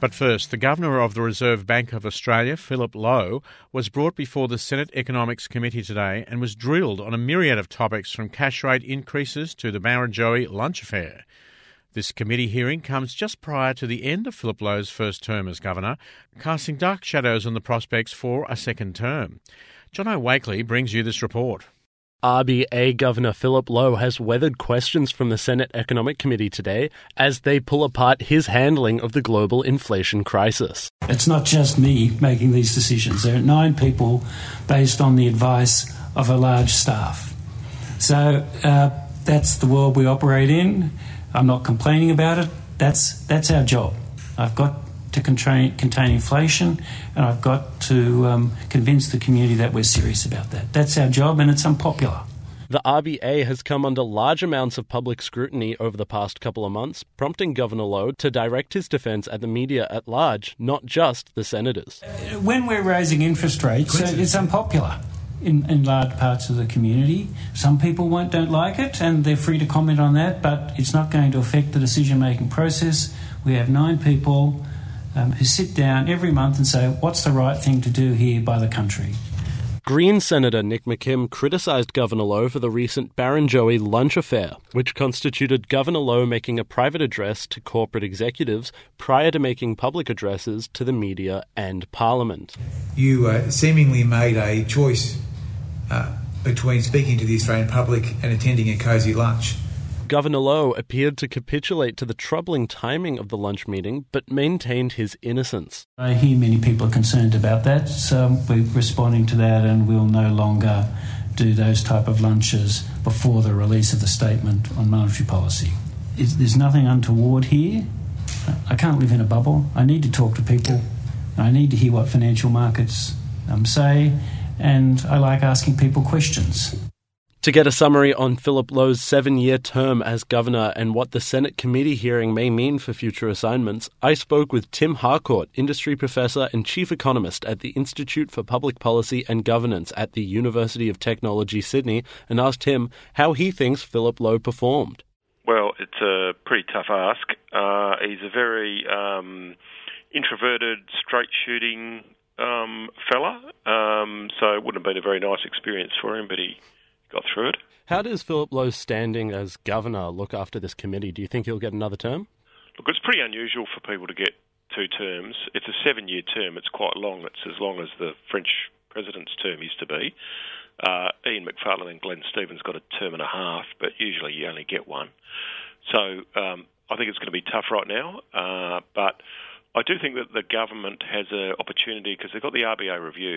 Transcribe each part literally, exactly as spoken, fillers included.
But first, the Governor of the Reserve Bank of Australia, Philip Lowe, was brought before the Senate Economics Committee today and was drilled on a myriad of topics from cash rate increases to the Barrenjoey lunch affair. This committee hearing comes just prior to the end of Philip Lowe's first term as Governor, casting dark shadows on the prospects for a second term. Jono Wakely brings you this report. R B A Governor Philip Lowe has weathered questions from the Senate Economic Committee today as they pull apart his handling of the global inflation crisis. It's not just me making these decisions. There are nine people based on the advice of a large staff. So uh, that's the world we operate in. I'm not complaining about it. That's that's our job. I've got to contain, contain inflation, and I've got to um, convince the community that we're serious about that. That's our job, and it's unpopular. The R B A has come under large amounts of public scrutiny over the past couple of months, prompting Governor Lowe to direct his defence at the media at large, not just the senators. When we're raising interest rates, it's unpopular in, in large parts of the community. Some people won't, don't like it, and they're free to comment on that, but it's not going to affect the decision-making process. We have nine people Um, who sit down every month and say, what's the right thing to do here by the country? Green Senator Nick McKim criticised Governor Lowe for the recent Barrenjoey lunch affair, which constituted Governor Lowe making a private address to corporate executives prior to making public addresses to the media and Parliament. You uh, seemingly made a choice uh, between speaking to the Australian public and attending a cosy lunch. Governor Lowe appeared to capitulate to the troubling timing of the lunch meeting, but maintained his innocence. I hear many people are concerned about that, so we're responding to that, and we'll no longer do those type of lunches before the release of the statement on monetary policy. It's, there's nothing untoward here. I can't live in a bubble. I need to talk to people. I need to hear what financial markets um, say, and I like asking people questions. To get a summary on Philip Lowe's seven-year term as Governor and what the Senate committee hearing may mean for future assignments, I spoke with Tim Harcourt, Industry Professor and Chief Economist at the Institute for Public Policy and Governance at the University of Technology, Sydney, and asked him how he thinks Philip Lowe performed. Well, it's a pretty tough ask. Uh, he's a very um, introverted, straight-shooting um, fella, um, so it wouldn't have been a very nice experience for him, but he got through it. How does Philip Lowe's standing as Governor look after this committee? Do you think he'll get another term? Look, it's pretty unusual for people to get two terms. It's a seven-year term. It's quite long. It's as long as the French president's term used to be. Uh, Ian Macfarlane and Glenn Stevens got a term and a half, but usually you only get one. So um, I think it's going to be tough right now, uh, but I do think that the government has an opportunity because they've got the R B A review.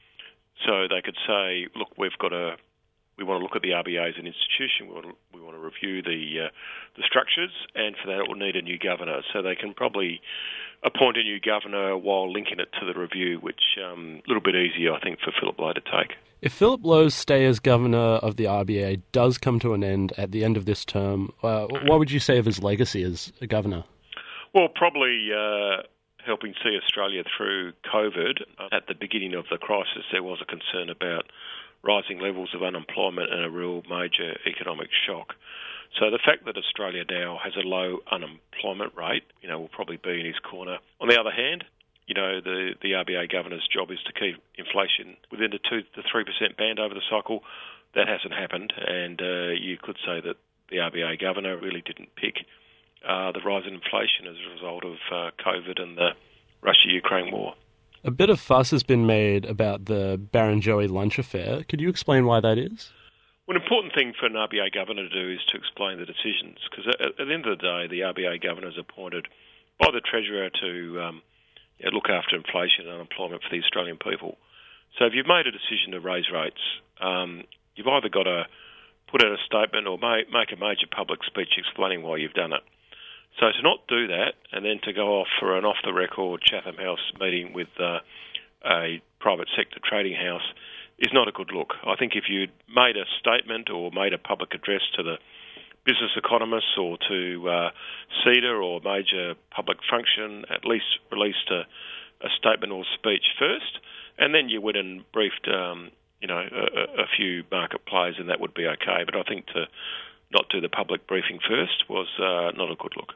So they could say, look, we've got a We want to look at the R B A as an institution. We want to, we want to review the uh, the structures, and for that it will need a new governor. So they can probably appoint a new governor while linking it to the review, which um, a little bit easier, I think, for Philip Lowe to take. If Philip Lowe's stay as Governor of the R B A does come to an end at the end of this term, uh, what would you say of his legacy as a governor? Well, probably uh, helping see Australia through COVID. At the beginning of the crisis, there was a concern about rising levels of unemployment and a real major economic shock. So the fact that Australia now has a low unemployment rate, you know, will probably be in his corner. On the other hand, you know, the, the R B A governor's job is to keep inflation within the two to three percent band over the cycle. That hasn't happened, and uh, you could say that the R B A governor really didn't pick uh, the rise in inflation as a result of uh, COVID and the Russia-Ukraine war. A bit of fuss has been made about the Barrenjoey lunch affair. Could you explain why that is? Well, an important thing for an R B A governor to do is to explain the decisions, because at, at the end of the day, the R B A governor is appointed by the Treasurer to um, you know, look after inflation and unemployment for the Australian people. So if you've made a decision to raise rates, um, you've either got to put out a statement or make, make a major public speech explaining why you've done it. So to not do that and then to go off for an off-the-record Chatham House meeting with uh, a private sector trading house is not a good look. I think if you'd made a statement or made a public address to the business economists or to uh, CEDA or major public function, at least released a, a statement or speech first, and then you went and briefed um, you know, a, a few market players, and that would be okay. But I think to not do the public briefing first was uh, not a good look.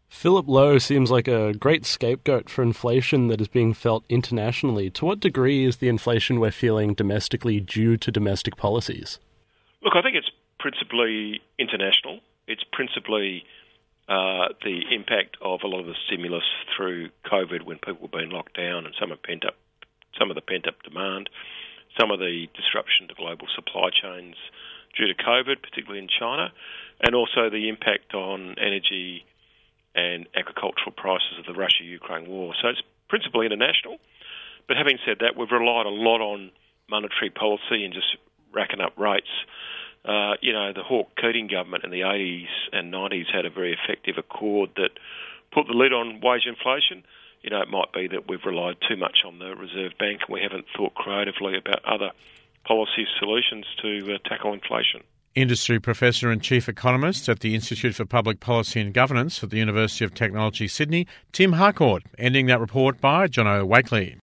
Philip Lowe seems like a great scapegoat for inflation that is being felt internationally. To what degree is the inflation we're feeling domestically due to domestic policies? Look, I think it's principally international. It's principally uh, the impact of a lot of the stimulus through COVID when people were being locked down, and some of pent up, some of the pent up demand, some of the disruption to global supply chains due to COVID, particularly in China, and also the impact on energy and agricultural prices of the Russia-Ukraine war. So it's principally international. But having said that, we've relied a lot on monetary policy and just racking up rates. Uh, you know, the Hawke-Keating government in the eighties and nineties had a very effective accord that put the lid on wage inflation. You know, it might be that we've relied too much on the Reserve Bank and we haven't thought creatively about other policy solutions to uh, tackle inflation. Industry Professor and Chief Economist at the Institute for Public Policy and Governance at the University of Technology, Sydney, Tim Harcourt, ending that report by Jono Wakely.